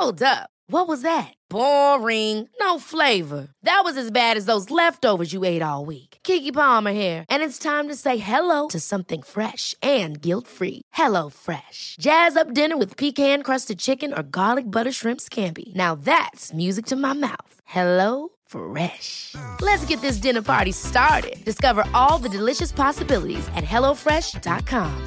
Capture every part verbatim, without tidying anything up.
Hold up. What was that? Boring. No flavor. That was as bad as those leftovers you ate all week. Keke Palmer here, and it's time to say hello to something fresh and guilt-free. Hello Fresh. Jazz up dinner with pecan-crusted chicken or garlic butter shrimp scampi. Now that's music to my mouth. Hello Fresh. Let's get this dinner party started. Discover all the delicious possibilities at hello fresh dot com.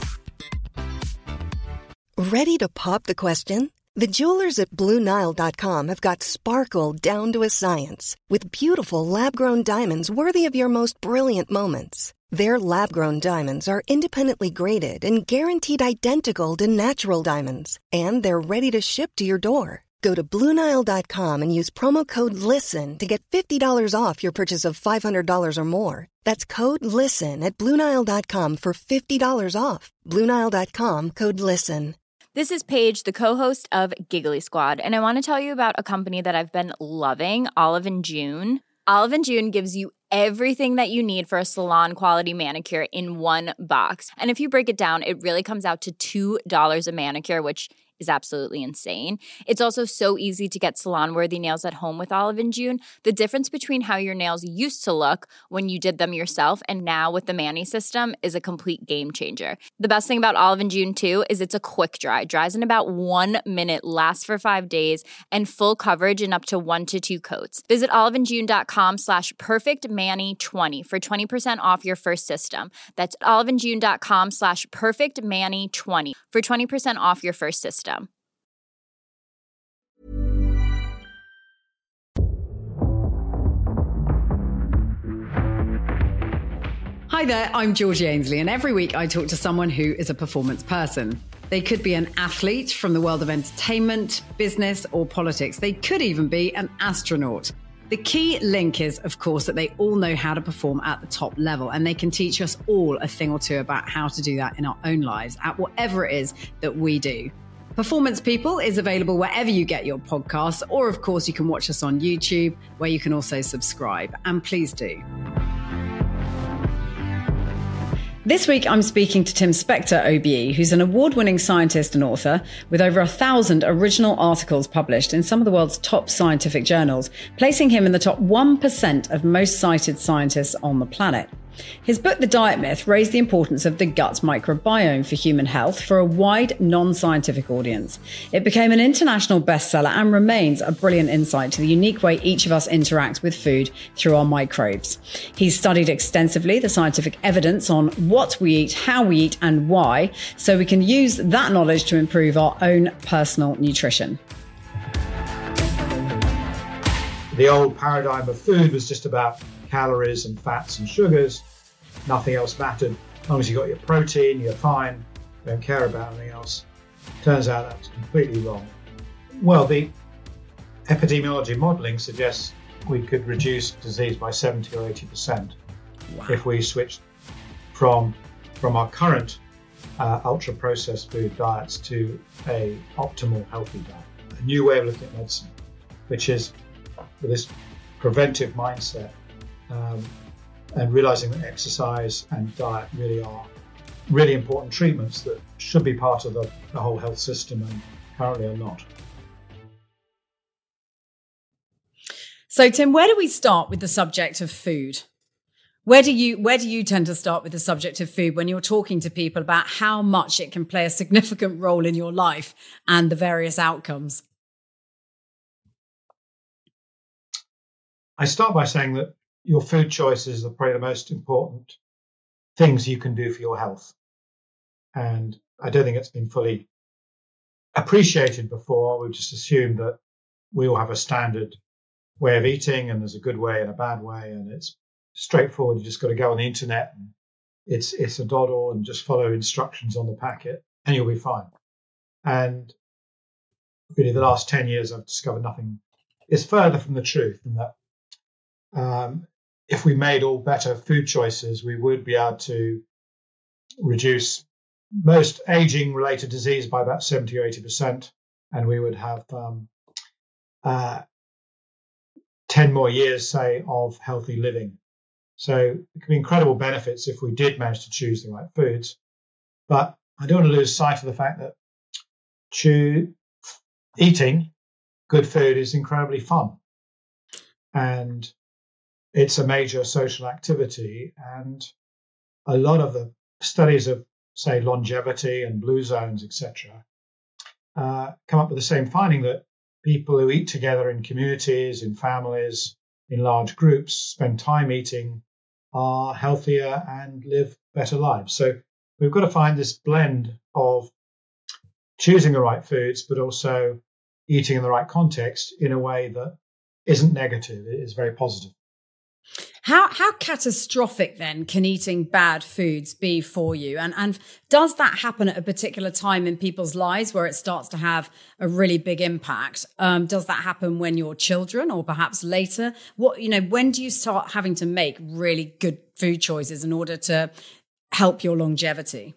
Ready to pop the question? The jewelers at Blue Nile dot com have got sparkle down to a science with beautiful lab-grown diamonds worthy of your most brilliant moments. Their lab-grown diamonds are independently graded and guaranteed identical to natural diamonds, and they're ready to ship to your door. Go to Blue Nile dot com and use promo code LISTEN to get fifty dollars off your purchase of five hundred dollars or more. That's code LISTEN at Blue Nile dot com for fifty dollars off. Blue Nile dot com, code LISTEN. This is Paige, the co-host of Giggly Squad, and I want to tell you about a company that I've been loving, Olive and June. Olive and June gives you everything that you need for a salon-quality manicure in one box. And if you break it down, it really comes out to two dollars a manicure, which is absolutely insane. It's also so easy to get salon-worthy nails at home with Olive and June. The difference between how your nails used to look when you did them yourself and now with the Mani system is a complete game changer. The best thing about Olive and June, too, is it's a quick dry. Dries in about one minute, lasts for five days, and full coverage in up to one to two coats. Visit oliveandjune.com slash perfectmani20 for twenty percent off your first system. That's oliveandjune.com slash perfectmani20 for twenty percent off your first system. Hi there, I'm Georgie Ainsley, and every week I talk to someone who is a performance person. They could be an athlete from the world of entertainment, business, or politics. They could even be an astronaut. The key link is, of course, that they all know how to perform at the top level, and they can teach us all a thing or two about how to do that in our own lives, at whatever it is that we do. Performance People is available wherever you get your podcasts, or of course you can watch us on YouTube, where you can also subscribe, and please do. This week, I'm speaking to Tim Spector, O B E, who's an award-winning scientist and author with over a thousand original articles published in some of the world's top scientific journals, placing him in the top one percent of most cited scientists on the planet. His book, The Diet Myth, raised the importance of the gut microbiome for human health for a wide, non-scientific audience. It became an international bestseller and remains a brilliant insight to the unique way each of us interacts with food through our microbes. He's studied extensively the scientific evidence on what we eat, how we eat, and why, so we can use that knowledge to improve our own personal nutrition. The old paradigm of food was just about calories and fats and sugars. Nothing else mattered. As long as you got your protein, you're fine. Don't care about anything else. Turns out that's completely wrong. Well, the epidemiology modelling suggests we could reduce disease by seventy or eighty percent wow. if we switched from from our current uh, ultra-processed food diets to a optimal healthy diet. A new way of looking at medicine, which is with this preventive mindset. Um, and realizing that exercise and diet really are really important treatments that should be part of the, the whole health system and currently are not. So, Tim, where do we start with the subject of food? Where do you where do you tend to start with the subject of food when you're talking to people about how much it can play a significant role in your life and the various outcomes? I start by saying that your food choices are probably the most important things you can do for your health. And I don't think it's been fully appreciated before. We've just assumed that we all have a standard way of eating and there's a good way and a bad way. And it's straightforward. You just got to go on the internet and it's, it's a doddle and just follow instructions on the packet and you'll be fine. And really the last ten years, I've discovered nothing is further from the truth than that. Um, if we made all better food choices, we would be able to reduce most aging-related disease by about seventy or eighty percent, and we would have um, uh, ten more years, say, of healthy living. So it could be incredible benefits if we did manage to choose the right foods. But I don't want to lose sight of the fact that chew, eating good food is incredibly fun. And it's a major social activity. And a lot of the studies of, say, longevity and blue zones, et cetera, uh, come up with the same finding that people who eat together in communities, in families, in large groups, spend time eating, are healthier and live better lives. So we've got to find this blend of choosing the right foods, but also eating in the right context in a way that isn't negative. It is very positive. How how catastrophic then can eating bad foods be for you? And and does that happen at a particular time in people's lives where it starts to have a really big impact? Um, does that happen when you're children or perhaps later? What, you know, when do you start having to make really good food choices in order to help your longevity?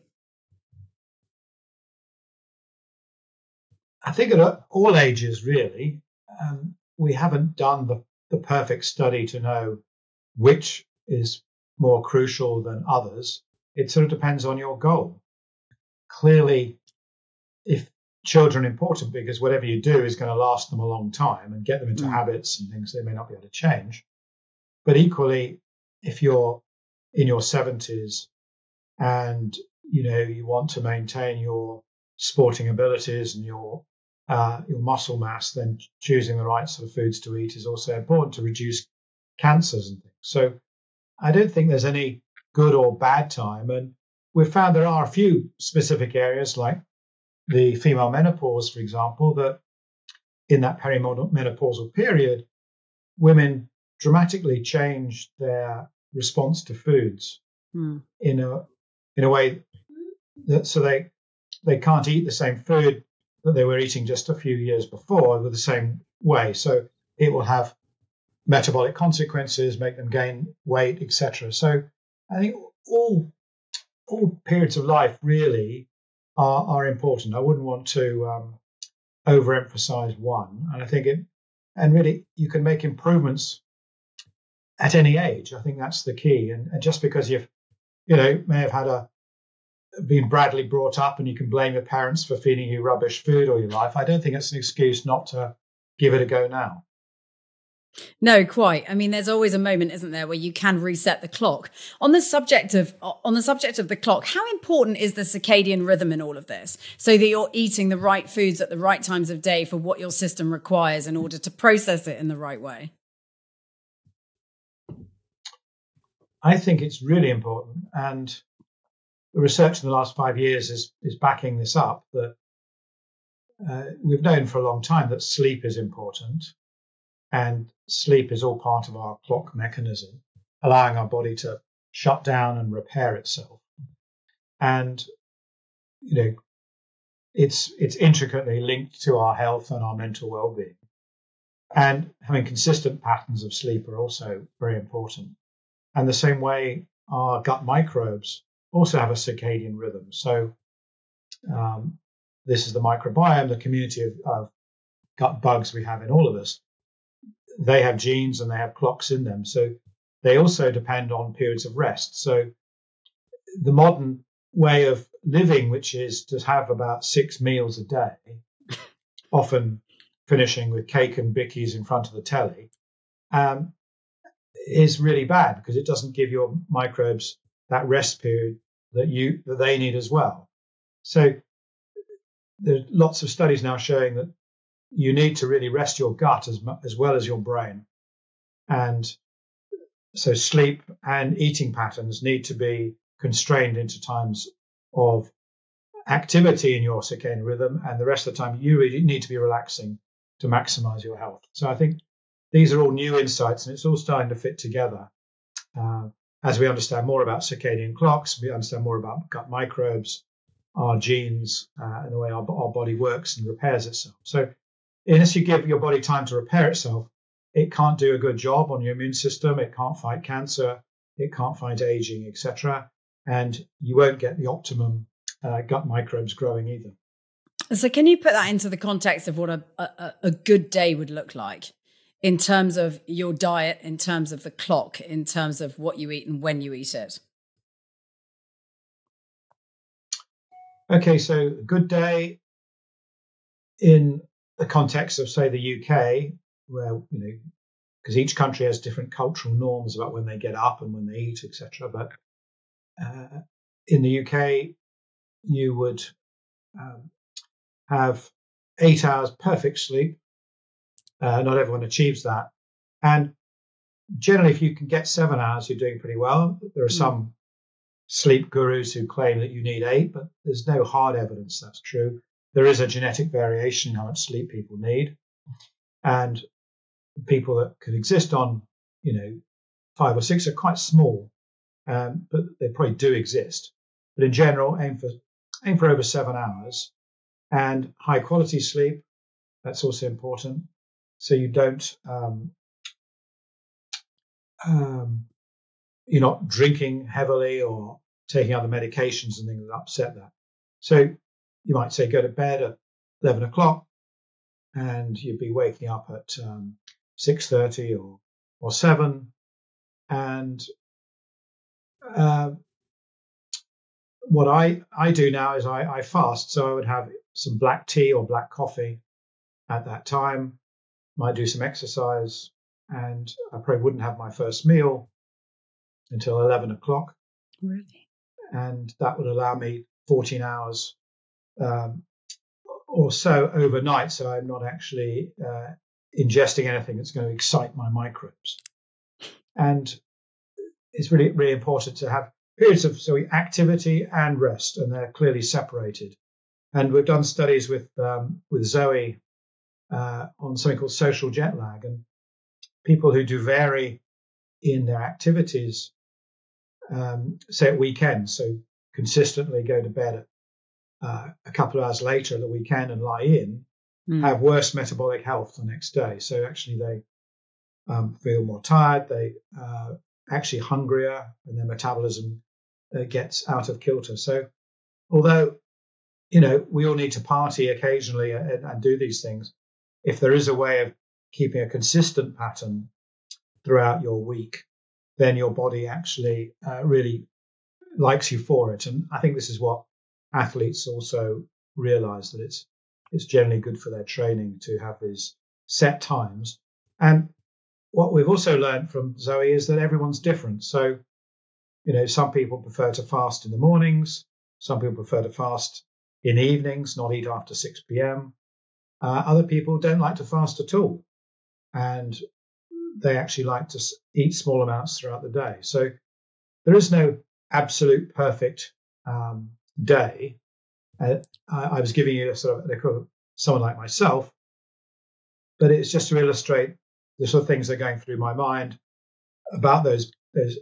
I think at all ages, really. Um, we haven't done the, the perfect study to know which is more crucial than others. It sort of depends on your goal. Clearly, if children are important because whatever you do is going to last them a long time and get them into mm. habits and things they may not be able to change. But equally, if you're in your seventies and you know you want to maintain your sporting abilities and your uh, your muscle mass, then choosing the right sort of foods to eat is also important to reduce cancers and things. So I don't think there's any good or bad time. And we've found there are a few specific areas like the female menopause, for example, that in that perimenopausal period, women dramatically change their response to foods mm. in a in a way that so they they can't eat the same food that they were eating just a few years before with the same way. So it will have metabolic consequences, make them gain weight, et cetera. So I think all all periods of life really are, are important. I wouldn't want to um, overemphasize one. And I think it, and really you can make improvements at any age. I think that's the key. And, and just because you've, you know, may have had a, been badly brought up and you can blame your parents for feeding you rubbish food all your life, I don't think it's an excuse not to give it a go now. No, quite. I mean, there's always a moment, isn't there, where you can reset the clock. On the subject of on the subject of the clock, how important is the circadian rhythm in all of this? So that you're eating the right foods at the right times of day for what your system requires in order to process it in the right way? I think it's really important. And the research in the last five years is, is backing this up, that uh, we've known for a long time that sleep is important. And sleep is all part of our clock mechanism, allowing our body to shut down and repair itself. And, you know, it's it's intricately linked to our health and our mental well-being. And having consistent patterns of sleep are also very important. And the same way, our gut microbes also have a circadian rhythm. So um, this is the microbiome, the community of, of gut bugs we have in all of us. They have genes and they have clocks in them. So they also depend on periods of rest. So the modern way of living, which is to have about six meals a day, often finishing with cake and bickies in front of the telly, um, is really bad because it doesn't give your microbes that rest period that you that they need as well. So there's lots of studies now showing that you need to really rest your gut as as well as your brain. And so sleep and eating patterns need to be constrained into times of activity in your circadian rhythm, and the rest of the time you really need to be relaxing to maximize your health. So I think these are all new insights, and it's all starting to fit together. Uh, as we understand more about circadian clocks, we understand more about gut microbes, our genes, uh, and the way our, our body works and repairs itself. So unless you give your body time to repair itself, it can't do a good job on your immune system. It can't fight cancer. It can't fight aging, et cetera. And you won't get the optimum uh, gut microbes growing either. So can you put that into the context of what a, a, a good day would look like in terms of your diet, in terms of the clock, in terms of what you eat and when you eat it? Okay, so a good day in the context of, say, the U K, where, you know, because each country has different cultural norms about when they get up and when they eat, et cetera. But uh, in the U K, you would um, have eight hours perfect sleep. Uh, not everyone achieves that. And generally, if you can get seven hours, you're doing pretty well. There are mm. some sleep gurus who claim that you need eight, but there's no hard evidence that's true. There is a genetic variation in how much sleep people need. And people that could exist on, you know, five or six are quite small, um, but they probably do exist. But in general, aim for aim for over seven hours and high quality sleep. That's also important. So you don't, um, um, you're not drinking heavily or taking other medications and things that upset that. So you might say go to bed at eleven o'clock and you'd be waking up at um, six thirty or, or seven. And uh, what I, I do now is I, I fast. So I would have some black tea or black coffee at that time, might do some exercise, and I probably wouldn't have my first meal until eleven o'clock. Really? And that would allow me fourteen hours um, or so overnight. So I'm not actually uh, ingesting anything that's going to excite my microbes. And it's really, really important to have periods of so activity and rest, and they're clearly separated. And we've done studies with um, with Zoe uh, on something called social jet lag, and people who do vary in their activities, um, say at weekends, so consistently go to bed at uh, a couple of hours later at the weekend and lie in, mm. have worse metabolic health the next day. So actually they um, feel more tired, they uh, actually hungrier, and their metabolism uh, gets out of kilter. So although, you know, we all need to party occasionally and, and do these things, if there is a way of keeping a consistent pattern throughout your week, then your body actually uh, really likes you for it. And I think this is what athletes also realize, that it's it's generally good for their training to have these set times. And what we've also learned from Zoe is that everyone's different. So, you know, some people prefer to fast in the mornings, some people prefer to fast in the evenings, not eat after six p.m. Uh, other people don't like to fast at all, and they actually like to eat small amounts throughout the day. So there is no absolute perfect um, day. Uh, I, I was giving you a sort of, of someone like myself, but it's just to illustrate the sort of things that are going through my mind about those those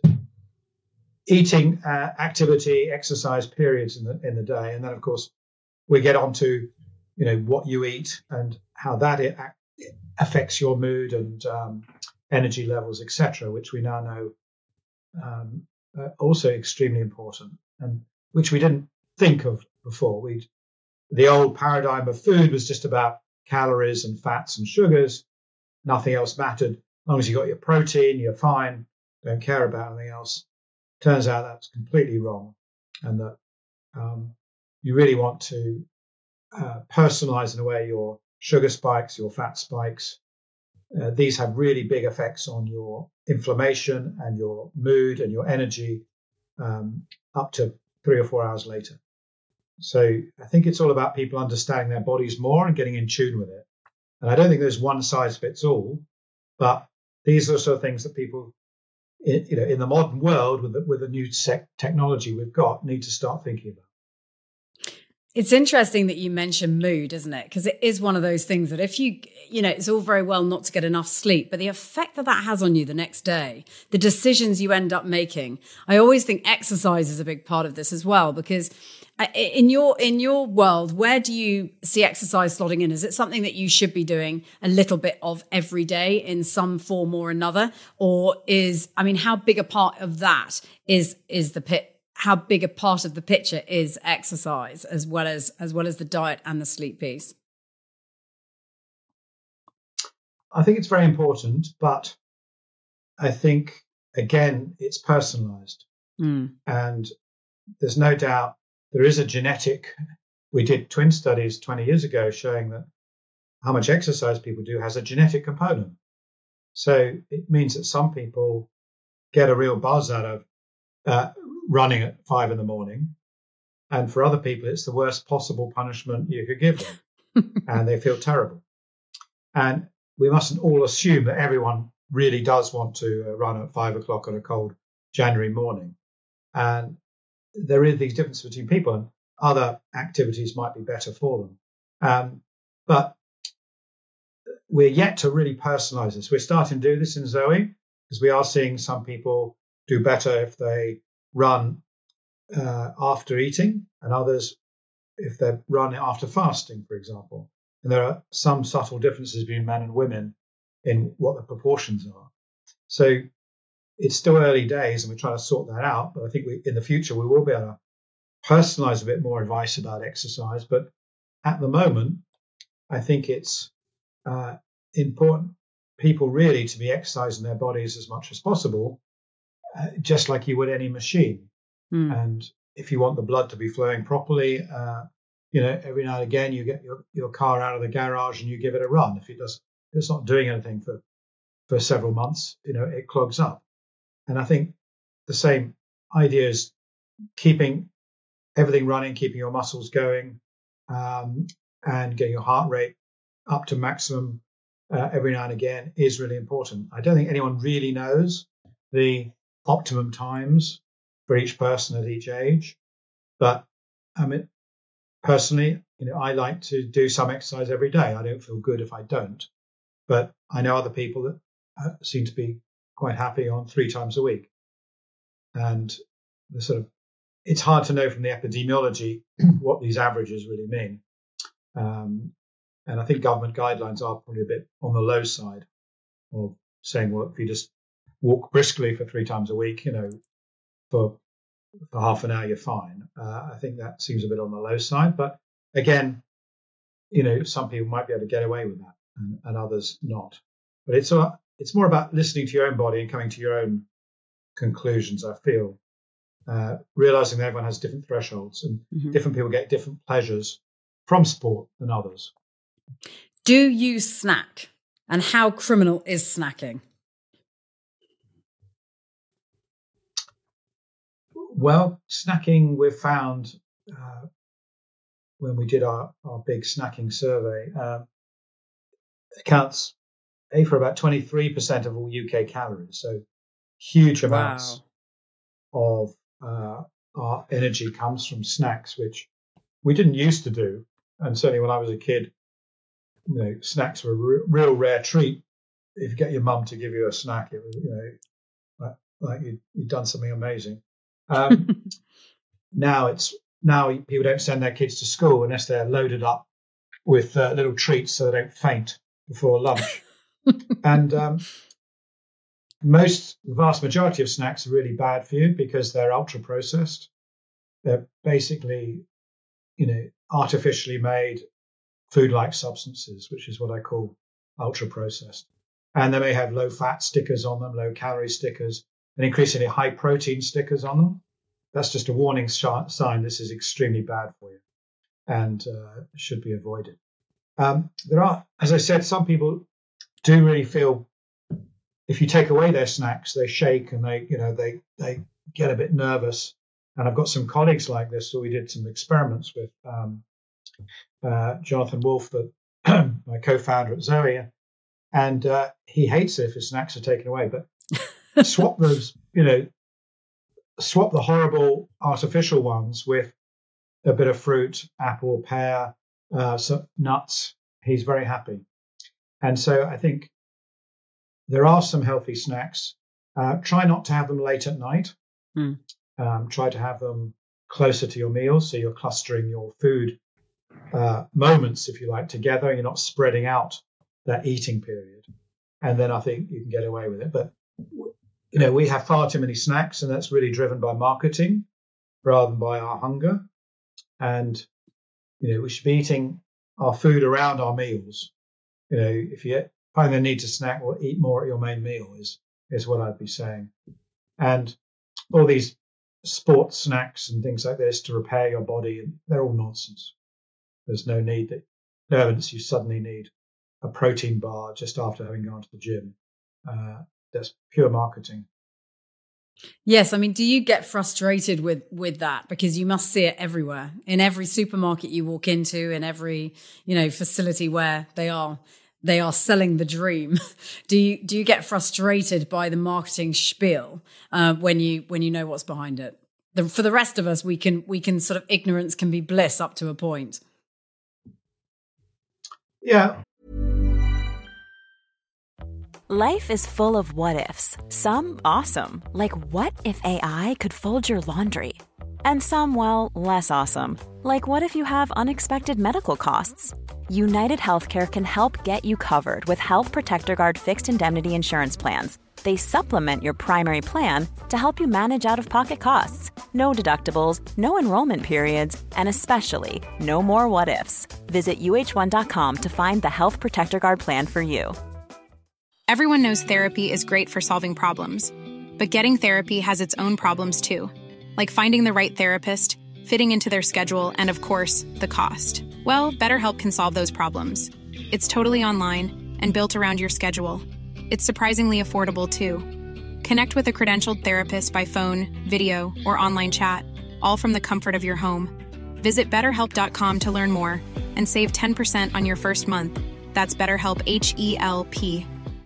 eating, uh, activity, exercise periods in the in the day, and then of course we get on to, you know, what you eat and how that it affects your mood and um, energy levels, et cetera, which we now know um, are also extremely important, and which we didn't think of before. We the old paradigm of food was just about calories and fats and sugars. Nothing else mattered. As long as you got your protein, you're fine. Don't care about anything else. Turns out that's completely wrong, and that um, you really want to uh, personalize in a way your sugar spikes, your fat spikes. Uh, these have really big effects on your inflammation and your mood and your energy um, up to three or four hours later. So I think it's all about people understanding their bodies more and getting in tune with it. And I don't think there's one size fits all, but these are the sort of things that people, in, you know, in the modern world with the, with the new sec- technology we've got, need to start thinking about. It's interesting that you mention mood, isn't it? Because it is one of those things that if you, you know, it's all very well not to get enough sleep, but the effect that that has on you the next day, the decisions you end up making. I always think exercise is a big part of this as well, because in your in your world, where do you see exercise slotting in? Is it something that you should be doing a little bit of every day in some form or another? Or is, I mean, how big a part of that is is the pit? How big a part of the picture is exercise, as well as as well as the diet and the sleep piece? I think it's very important, but I think, again, it's personalized. Mm. And there's no doubt there is a genetic. We did twin studies twenty years ago showing that how much exercise people do has a genetic component. So it means that some people get a real buzz out of uh, running at five in the morning. And for other people, it's the worst possible punishment you could give them. And they feel terrible. And we mustn't all assume that everyone really does want to run at five o'clock on a cold January morning. And there is these differences between people, and other activities might be better for them. Um, but we're yet to really personalize this. We're starting to do this in Zoe, because we are seeing some people do better if they run uh, after eating, and others if they run after fasting, for example. And there are some subtle differences between men and women in what the proportions are. So it's still early days, and we're trying to sort that out. But I think we, in the future, we will be able to personalize a bit more advice about exercise. But at the moment, I think it's uh, important people really to be exercising their bodies as much as possible, uh, just like you would any machine. Mm. And if you want the blood to be flowing properly, uh, you know, every now and again you get your, your car out of the garage and you give it a run. If it does, if it's not doing anything for, for several months, you know, it clogs up. And I think the same idea is keeping everything running, keeping your muscles going, um, and getting your heart rate up to maximum uh, every now and again is really important. I don't think anyone really knows the optimum times for each person at each age, but I mean, personally, you know, I like to do some exercise every day. I don't feel good if I don't, but I know other people that uh, seem to be quite happy on three times a week. And the sort of, it's hard to know from the epidemiology what these averages really mean. Um, and I think government guidelines are probably a bit on the low side of saying, well, if you just walk briskly for three times a week, you know, for, for half an hour, you're fine. Uh, I think that seems a bit on the low side. But again, you know, some people might be able to get away with that and, and others not. But it's a, it's more about listening to your own body and coming to your own conclusions, I feel. Uh, realizing that everyone has different thresholds and mm-hmm. different people get different pleasures from sport than others. Do you snack? And how criminal is snacking? Well, snacking, we've found uh, when we did our, our big snacking survey, um, accounts A for about twenty-three percent of all U K calories. So huge amounts wow. of uh, our energy comes from snacks, which we didn't used to do. And certainly when I was a kid, you know, snacks were a re- real rare treat. If you get your mum to give you a snack, it was, you know, like, like you'd, you'd done something amazing. Um, now it's now people don't send their kids to school unless they're loaded up with uh, little treats so they don't faint before lunch. and um, most, the vast majority of snacks are really bad for you because they're ultra processed. They're basically, you know, artificially made food-like substances, which is what I call ultra processed. And they may have low fat stickers on them, low calorie stickers, and increasingly high protein stickers on them. That's just a warning sh- sign this is extremely bad for you and uh, should be avoided. Um, there are, as I said, some people do really feel if you take away their snacks, they shake and they, you know, they they get a bit nervous. And I've got some colleagues like this, so we did some experiments with um, uh, Jonathan Wolf, the, my co-founder at Zoe, and uh, he hates it if his snacks are taken away. But swap those, you know, swap the horrible artificial ones with a bit of fruit, apple, pear, uh, some nuts. He's very happy. And so I think there are some healthy snacks. Uh, try not to have them late at night. Mm. Um, try to have them closer to your meals, so you're clustering your food uh, moments, if you like, together. You're not spreading out that eating period. And then I think you can get away with it. But you know, we have far too many snacks, and that's really driven by marketing rather than by our hunger. And, you know, we should be eating our food around our meals. You know, if you find the need to snack, well, eat more at your main meal is, is what I'd be saying. And all these sports snacks and things like this to repair your body, they're all nonsense. There's no need, that, no evidence you suddenly need a protein bar just after having gone to the gym. Uh, that's pure marketing. Yes, I mean, do you get frustrated with with that? Because you must see it everywhere, in every supermarket you walk into, in every, you know, facility where they are they are selling the dream. do you do you get frustrated by the marketing spiel uh, when you when you know what's behind it? The, for the rest of us, we can we can sort of ignorance can be bliss up to a point. Yeah. Life is full of what-ifs, some awesome, like what if A I could fold your laundry? And some, well, less awesome, like what if you have unexpected medical costs? United Healthcare can help get you covered with Health Protector Guard fixed indemnity insurance plans. They supplement your primary plan to help you manage out-of-pocket costs. No deductibles, no enrollment periods, and especially no more what-ifs. Visit U H one dot com to find the Health Protector Guard plan for you. Everyone knows therapy is great for solving problems, but getting therapy has its own problems too, like finding the right therapist, fitting into their schedule, and of course, the cost. Well, BetterHelp can solve those problems. It's totally online and built around your schedule. It's surprisingly affordable too. Connect with a credentialed therapist by phone, video, or online chat, all from the comfort of your home. Visit better help dot com to learn more and save ten percent on your first month. That's BetterHelp, H E L P.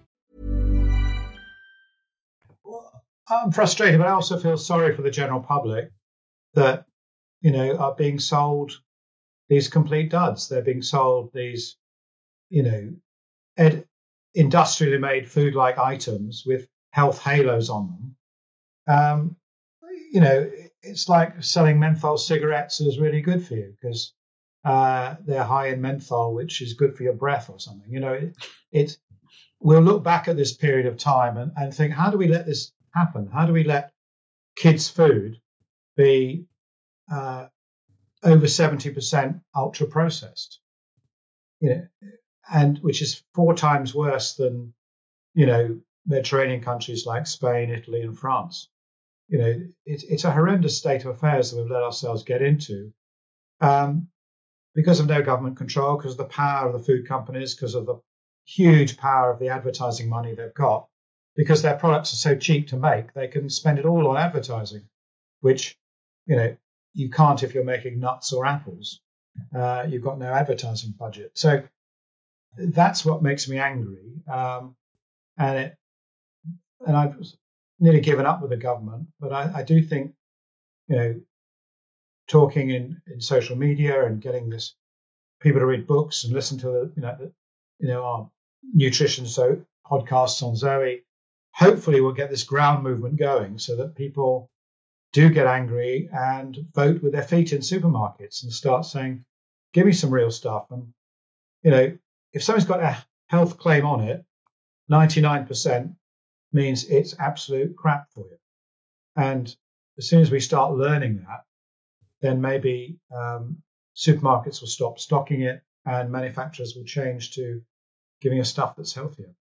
I'm frustrated, but I also feel sorry for the general public that, you know, are being sold these complete duds. They're being sold these, you know, ed- industrially made food-like items with health halos on them. Um, you know, it's like selling menthol cigarettes as really good for you because uh, they're high in menthol, which is good for your breath or something. You know, it, it we'll look back at this period of time and, and think, how do we let this happen? How do we let kids' food be uh, over seventy percent ultra processed? You know, and which is four times worse than, you know, Mediterranean countries like Spain, Italy, and France. You know, it, it's a horrendous state of affairs that we've let ourselves get into um, because of no government control, because of the power of the food companies, because of the huge power of the advertising money they've got. Because their products are so cheap to make, they can spend it all on advertising, which, you know, you can't if you're making nuts or apples. Uh, you've got no advertising budget. So that's what makes me angry. Um, and it, and I've nearly given up with the government, but I, I do think, you know, talking in, in social media and getting this people to read books and listen to the, you know, the, you know, our nutrition so podcasts on Zoe. Hopefully we'll get this ground movement going so that people do get angry and vote with their feet in supermarkets and start saying, give me some real stuff. And, you know, if something's got a health claim on it, ninety-nine percent means it's absolute crap for you. And as soon as we start learning that, then maybe um, supermarkets will stop stocking it and manufacturers will change to giving us stuff that's healthier.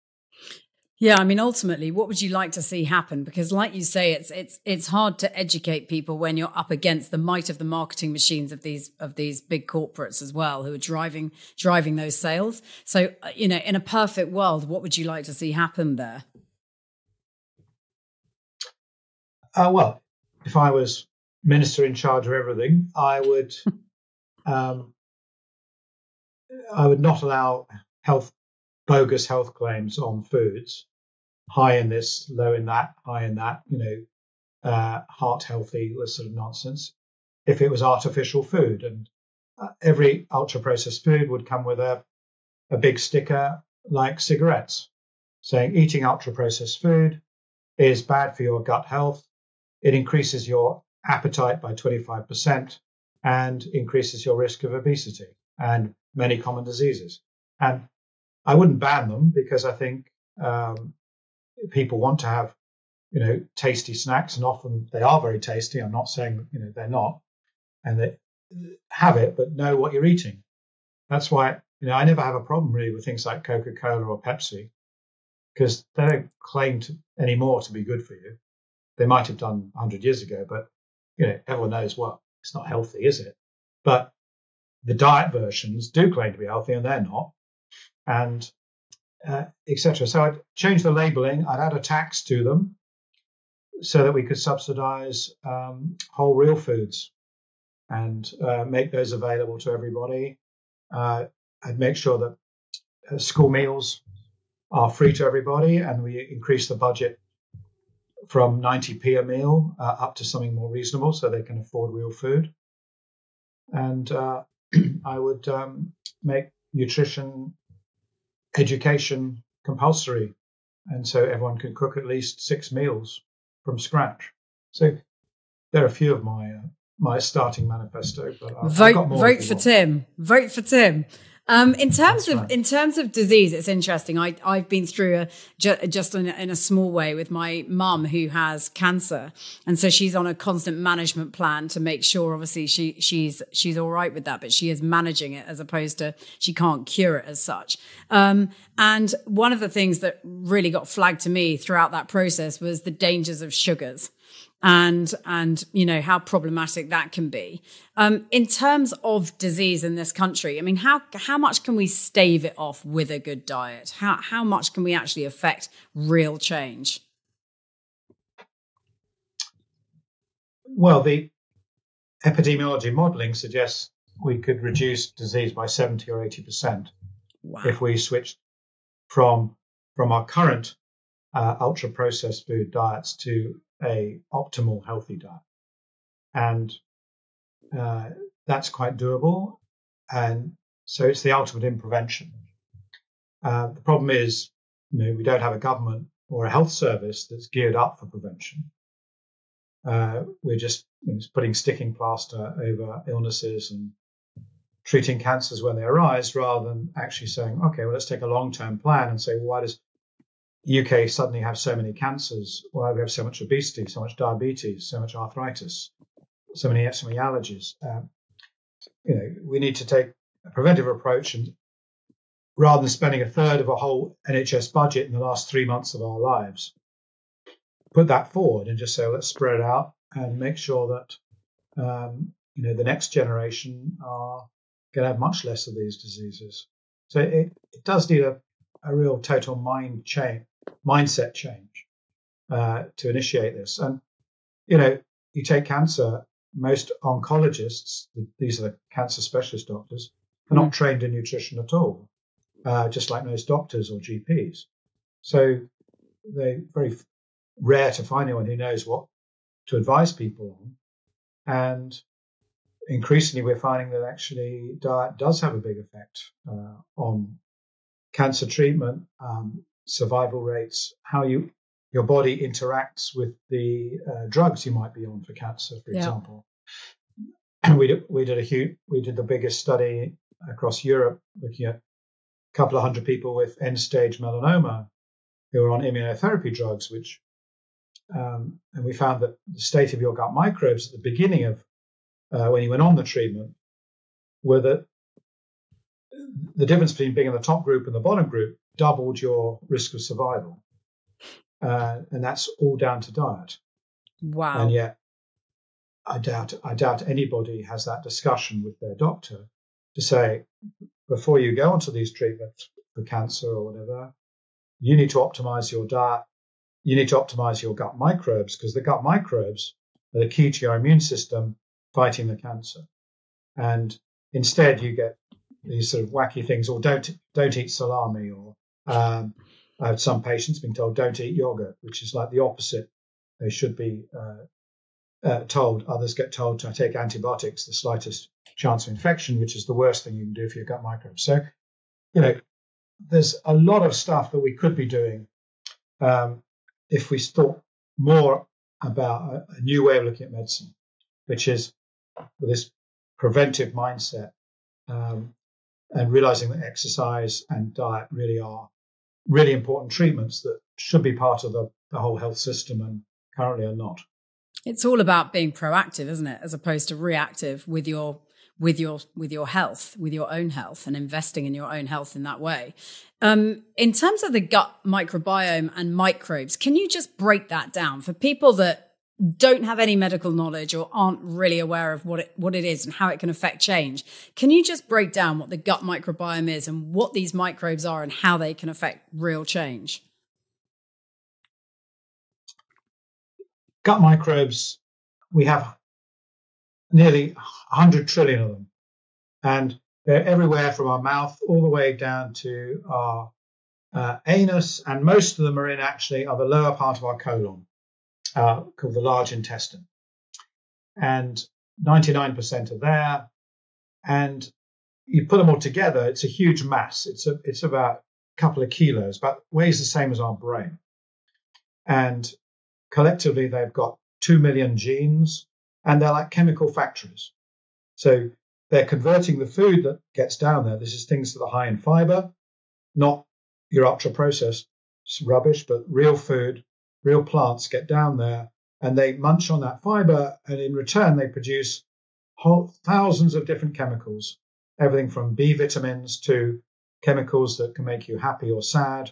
Yeah, I mean, ultimately, what would you like to see happen? Because like you say, it's it's it's hard to educate people when you're up against the might of the marketing machines of these of these big corporates as well, who are driving driving those sales. So, you know, in a perfect world, what would you like to see happen there? Uh, well, if I was minister in charge of everything, I would um, I would not allow health bogus health claims on foods, high in this, low in that, high in that, you know, uh, heart healthy, this sort of nonsense, if it was artificial food. And uh, every ultra processed food would come with a, a big sticker like cigarettes saying eating ultra processed food is bad for your gut health. It increases your appetite by twenty-five percent and increases your risk of obesity and many common diseases. And I wouldn't ban them because I think um, people want to have, you know, tasty snacks, and often they are very tasty. I'm not saying, you know, they're not, and they have it, but know what you're eating. That's why, you know, I never have a problem really with things like Coca-Cola or Pepsi because they don't claim to, anymore to be good for you. They might have done one hundred years ago, but, you know, everyone knows, well, it's not healthy, is it? But the diet versions do claim to be healthy and they're not. and uh, et cetera. So I'd change the labeling. I'd add a tax to them so that we could subsidize um, whole real foods and uh, make those available to everybody. Uh, I'd make sure that uh, school meals are free to everybody, and we increase the budget from ninety p a meal uh, up to something more reasonable so they can afford real food. And uh, I would um, make nutrition education compulsory, and so everyone can cook at least six meals from scratch. So there are a few of my uh, my starting manifesto. But I've, vote I've got more vote for Tim. Vote for Tim. Um, in terms That's of right. in terms of disease, it's interesting. I I've been through a ju- just in a, in a small way with my mum who has cancer, and so she's on a constant management plan to make sure. Obviously, she she's she's all right with that, but she is managing it as opposed to she can't cure it as such. Um, and one of the things that really got flagged to me throughout that process was the dangers of sugars. And, and, you know, how problematic that can be. Um, in terms of disease in this country, I mean, how, how much can we stave it off with a good diet? How, how much can we actually affect real change? Well, the epidemiology modeling suggests we could reduce disease by seventy or eighty percent Wow. if we switched from, from our current uh, ultra-processed food diets to a optimal healthy diet. And uh, that's quite doable. And so it's the ultimate in prevention. Uh, the problem is, you know, we don't have a government or a health service that's geared up for prevention. Uh, we're just, you know, putting sticking plaster over illnesses and treating cancers when they arise, rather than actually saying, okay, well, let's take a long-term plan and say, well, why does U K suddenly have so many cancers? Why do we have so much obesity, so much diabetes, so much arthritis, so many, so many allergies? Um, you know, we need to take a preventive approach, and rather than spending a third of a whole N H S budget in the last three months of our lives, put that forward and just say, well, let's spread it out and make sure that um, you know the next generation are going to have much less of these diseases. So it, it does need a, a real total mind change. mindset change uh, to initiate this. And, you know, you take cancer, most oncologists, these are the cancer specialist doctors, are not mm. trained in nutrition at all, uh, just like most doctors or G Ps. So they're very rare to find anyone who knows what to advise people on. And increasingly, we're finding that actually diet does have a big effect uh, on cancer treatment, um, survival rates, how you your body interacts with the uh, drugs you might be on for cancer, for yeah. example. And we did, we did a huge, we did the biggest study across Europe, looking at a couple of hundred people with end-stage melanoma who were on immunotherapy drugs, which um, and we found that the state of your gut microbes at the beginning of uh, when you went on the treatment were that the difference between being in the top group and the bottom group doubled your risk of survival. Uh, and that's all down to diet. Wow. And yet I doubt I doubt anybody has that discussion with their doctor to say, before you go onto these treatments for cancer or whatever, you need to optimize your diet. You need to optimize your gut microbes, because the gut microbes are the key to your immune system fighting the cancer. And instead you get these sort of wacky things, or don't don't eat salami, or um, I had some patients being told don't eat yogurt, which is like the opposite. They should be uh, uh, told. Others get told to take antibiotics, the slightest chance of infection, which is the worst thing you can do for your gut microbes. So, you know, there's a lot of stuff that we could be doing um, if we thought more about a, a new way of looking at medicine, which is with this preventive mindset. Um, and realizing that exercise and diet really are really important treatments that should be part of the, the whole health system and currently are not. It's all about being proactive, isn't it? As opposed to reactive with your with your with your health, with your own health, and investing in your own health in that way. Um, in terms of the gut microbiome and microbes, can you just break that down for people that don't have any medical knowledge or aren't really aware of what it, what it is and how it can affect change. Can you just break down what the gut microbiome is and what these microbes are and how they can affect real change? Gut microbes, we have nearly one hundred trillion of them. And they're everywhere from our mouth all the way down to our uh, anus. And most of them are in actually are the lower part of our colon, uh, called the large intestine. And ninety-nine percent are there. And you put them all together, it's a huge mass. It's a, it's about a couple of kilos, but weighs the same as our brain. And collectively, they've got two million genes, and they're like chemical factories. So they're converting the food that gets down there. This is things that are high in fiber, not your ultra-processed rubbish, but real food, real plants get down there, and they munch on that fiber, and in return, they produce whole, thousands of different chemicals, everything from B vitamins to chemicals that can make you happy or sad,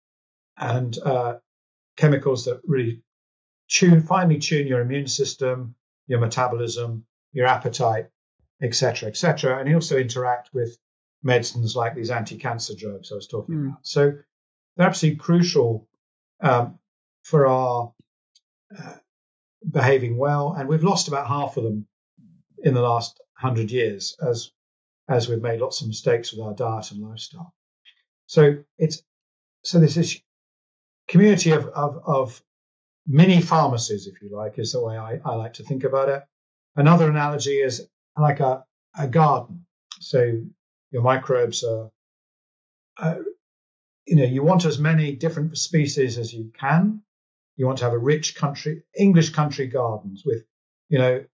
and uh, chemicals that really tune, finely tune your immune system, your metabolism, your appetite, et cetera, et cetera. And they also interact with medicines like these anti-cancer drugs I was talking mm. about. So they're absolutely crucial um, for our uh, behaving well. And we've lost about half of them in the last hundred years as as we've made lots of mistakes with our diet and lifestyle. So it's so this is community of, of, of mini pharmacies, if you like, is the way I, I like to think about it. Another analogy is like a, a garden. So your microbes are, uh, you know, you want as many different species as you can. You want to have a rich country, English country gardens with, you know,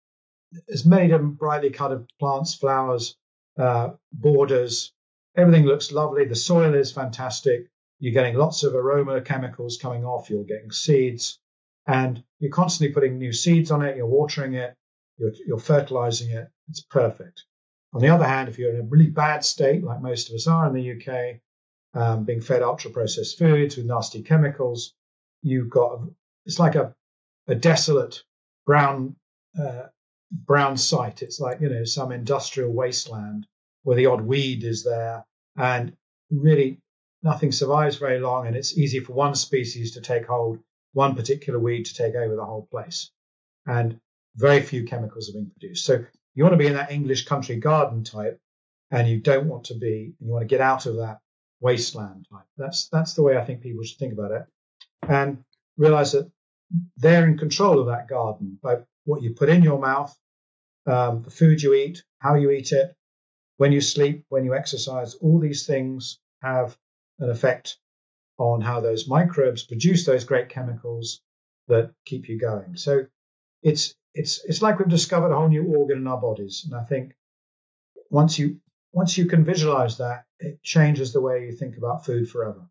as many different brightly colored plants, flowers, uh, borders. Everything looks lovely. The soil is fantastic. You're getting lots of aroma chemicals coming off. You're getting seeds, and you're constantly putting new seeds on it. You're watering it. You're, you're fertilizing it. It's perfect. On the other hand, if you're in a really bad state, like most of us are in the U K, um, being fed ultra-processed foods with nasty chemicals, you've got it's like a, a desolate brown uh, brown site. It's like, you know, some industrial wasteland where the odd weed is there, and really nothing survives very long, and it's easy for one species to take hold, one particular weed to take over the whole place. And very few chemicals are being produced. So you want to be in that English country garden type, and you don't want to be, you want to get out of that wasteland type. That's that's the way I think people should think about it, and realize that they're in control of that garden by what you put in your mouth, um, the food you eat, how you eat it, when you sleep, when you exercise. All these things have an effect on how those microbes produce those great chemicals that keep you going. So it's it's it's like we've discovered a whole new organ in our bodies. And I think once you once you can visualize that, it changes the way you think about food forever.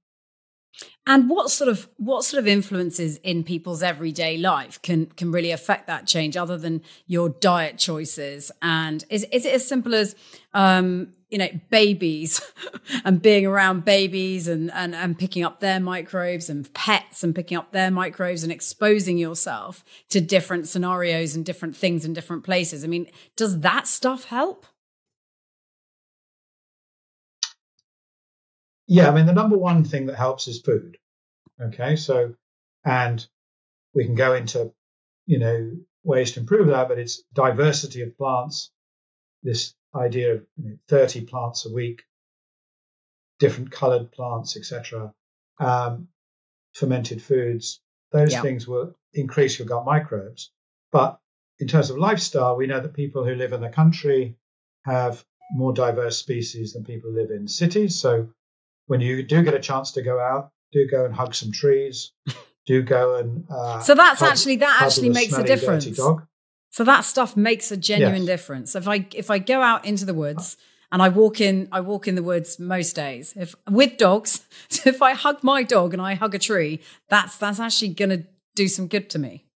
And what sort of what sort of influences in people's everyday life can can really affect that change, other than your diet choices? And is is it as simple as um, you know, babies and being around babies and, and and picking up their microbes, and pets and picking up their microbes, and exposing yourself to different scenarios and different things in different places? I mean, does that stuff help? Yeah, I mean, the number one thing that helps is food. Okay, so, and we can go into, you know, ways to improve that, but it's diversity of plants, this idea of, you know, thirty plants a week, different colored plants, et cetera, um, fermented foods, those yeah. things will increase your gut microbes. But in terms of lifestyle, we know that people who live in the country have more diverse species than people who live in cities. So when you do get a chance to go out, do go and hug some trees. Do go and uh, so that's hug, actually that actually makes a difference. Dog. So that stuff makes a genuine yes. difference. If I if I go out into the woods and I walk in, I walk in the woods most days. If with dogs, so if I hug my dog and I hug a tree, that's that's actually going to do some good to me.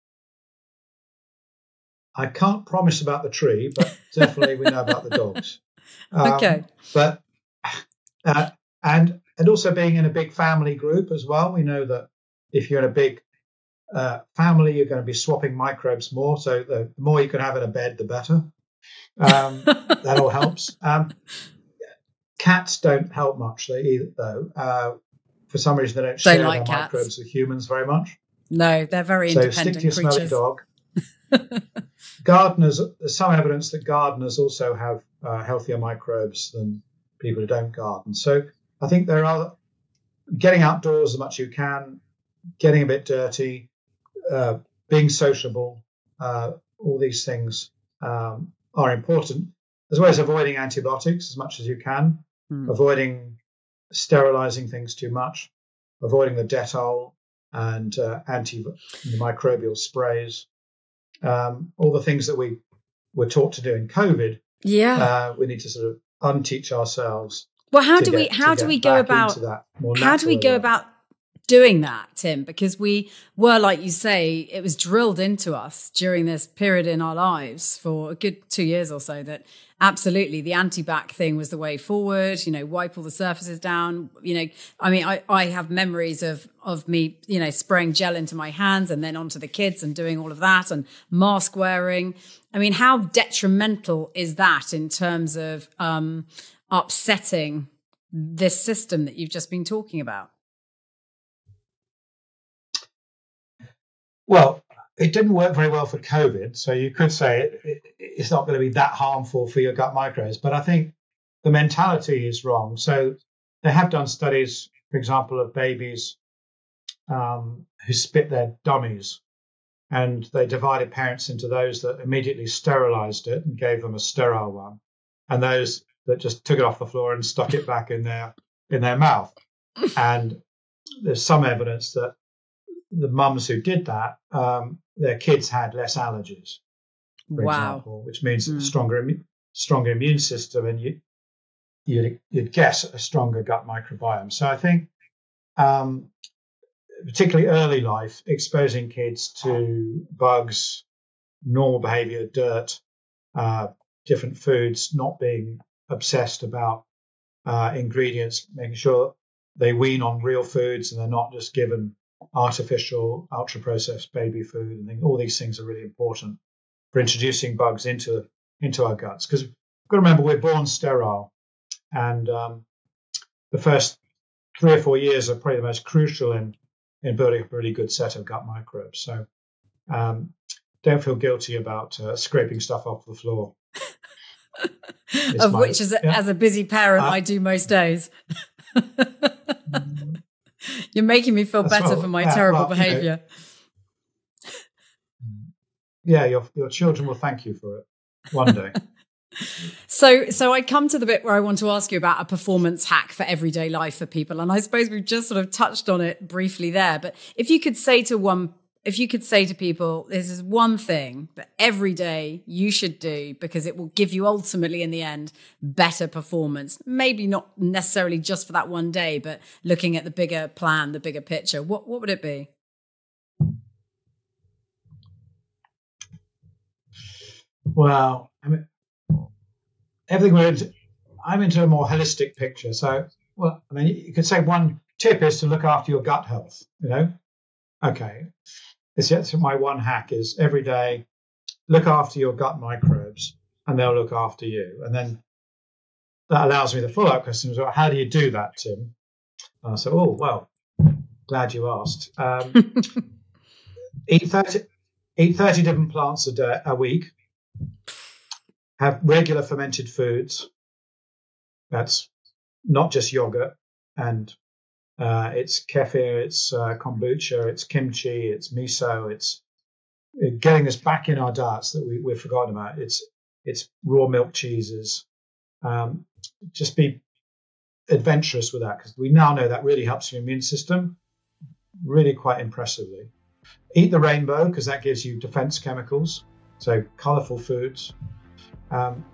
I can't promise about the tree, but definitely we know about the dogs. Um, okay, but uh, and. And also being in a big family group as well. We know that if you're in a big Uh, family, you're going to be swapping microbes more. So the, the more you can have in a bed, the better. Um, that all helps. Um, cats don't help much either, though. Uh, for some reason, they don't share don't like their cats. microbes with humans very much. No, they're very so independent stick to your creatures. smelly dog. Gardeners, there's some evidence that gardeners also have uh, healthier microbes than people who don't garden. So I think there are getting outdoors as much as you can, getting a bit dirty, uh, being sociable, uh, all these things um, are important, as well as avoiding antibiotics as much as you can, mm. avoiding sterilizing things too much, avoiding the Dettol and uh, antimicrobial sprays, um, all the things that we were taught to do in COVID. Yeah, uh, we need to sort of unteach ourselves. Well, how do get, we how do we go about how do we go about doing that, Tim? Because we were, like you say, it was drilled into us during this period in our lives for a good two years or so that absolutely the anti-bac thing was the way forward. You know, wipe all the surfaces down. You know, I mean, I, I have memories of of me, you know, spraying gel into my hands and then onto the kids and doing all of that and mask wearing. I mean, how detrimental is that in terms of um, upsetting this system that you've just been talking about? Well, it didn't work very well for COVID, so you could say it, it, it's not going to be that harmful for your gut microbes. But I think the mentality is wrong. So they have done studies, for example, of babies um, who spit their dummies, and they divided parents into those that immediately sterilized it and gave them a sterile one, and those that just took it off the floor and stuck it back in their in their mouth. And there's some evidence that the mums who did that, um, their kids had less allergies, for wow. example, which means mm. a stronger, stronger immune system, and you, you'd, you'd guess a stronger gut microbiome. So I think, um, particularly early life, exposing kids to bugs, normal behavior, dirt, uh, different foods, not being obsessed about uh, ingredients, making sure they wean on real foods and they're not just given artificial, ultra-processed baby food, and think all these things are really important for introducing bugs into into our guts. Because we've got to remember, we're born sterile, and um, the first three or four years are probably the most crucial in in building a really good set of gut microbes. So um, don't feel guilty about uh, scraping stuff off the floor. Of my, which, as a, yeah. as a busy parent, uh, I do most days. You're making me feel better well, for my yeah, terrible well, behaviour. You know, yeah, your your children will thank you for it one day. So, so I come to the bit where I want to ask you about a performance hack for everyday life for people, and I suppose we've just sort of touched on it briefly there. But if you could say to one, if you could say to people, this is one thing that every day you should do because it will give you ultimately in the end better performance, maybe not necessarily just for that one day, but looking at the bigger plan, the bigger picture, what what would it be? Well, I mean, everything we're into, I'm into a more holistic picture. So, well, I mean, you could say one tip is to look after your gut health, you know? Okay. It's yet my one hack is every day, look after your gut microbes and they'll look after you. And then that allows me the follow-up question is, well, how do you do that, Tim? And I said, oh, well, glad you asked. Um, eat thirty, eat thirty different plants a day, a week. Have regular fermented foods. That's not just yogurt and Uh, it's kefir, it's uh, kombucha, it's kimchi, it's miso, it's getting us back in our diets that we, we've forgotten about. It's it's raw milk cheeses. Um, just be adventurous with that, because we now know that really helps your immune system really quite impressively. Eat the rainbow, because that gives you defense chemicals, so colourful foods. Um,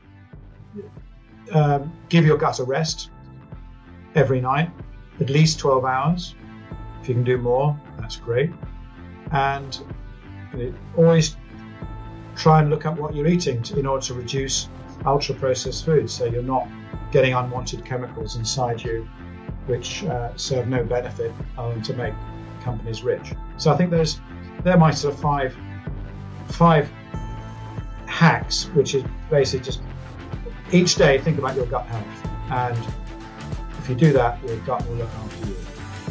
um, give your gut a rest every night. At least twelve hours. If you can do more, that's great. And you know, always try and look at what you're eating to, in order to reduce ultra-processed foods, so you're not getting unwanted chemicals inside you which uh, serve no benefit other than to make companies rich. So I think those they're my sort of five five hacks, which is basically just each day think about your gut health, and if you do that, your gut will look after you.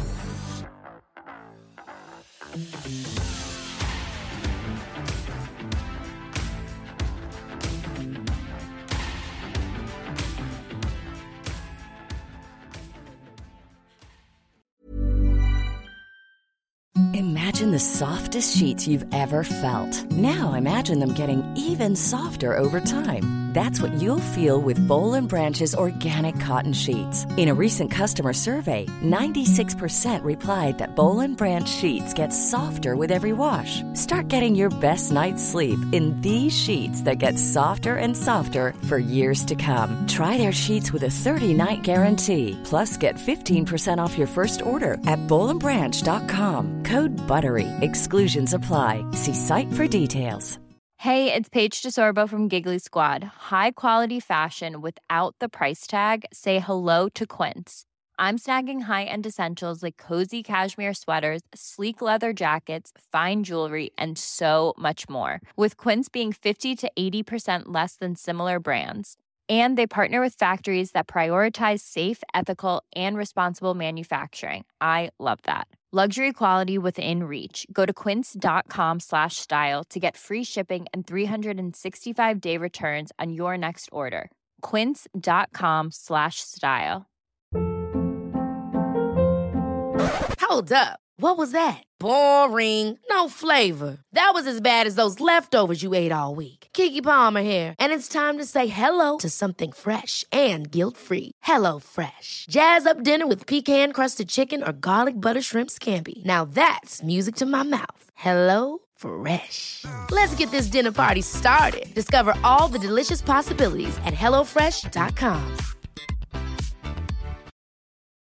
Imagine the softest sheets you've ever felt. Now imagine them getting even softer over time. That's what you'll feel with Boll and Branch's organic cotton sheets. In a recent customer survey, ninety-six percent replied that Boll and Branch sheets get softer with every wash. Start getting your best night's sleep in these sheets that get softer and softer for years to come. Try their sheets with a thirty-night guarantee. Plus, get fifteen percent off your first order at boll and branch dot com. Code BUTTERY. Exclusions apply. See site for details. Hey, it's Paige DeSorbo from Giggly Squad. High quality fashion without the price tag. Say hello to Quince. I'm snagging high-end essentials like cozy cashmere sweaters, sleek leather jackets, fine jewelry, and so much more. With Quince being fifty to eighty percent less than similar brands. And they partner with factories that prioritize safe, ethical, and responsible manufacturing. I love that. Luxury quality within reach. Go to quince.com slash style to get free shipping and three sixty-five day returns on your next order. Quince.com slash style. Hold up. What was that? Boring. No flavor. That was as bad as those leftovers you ate all week. Keke Palmer here, and it's time to say hello to something fresh and guilt-free. Hello Fresh. Jazz up dinner with pecan-crusted chicken or garlic butter shrimp scampi. Now that's music to my mouth. Hello Fresh. Let's get this dinner party started. Discover all the delicious possibilities at hello fresh dot com.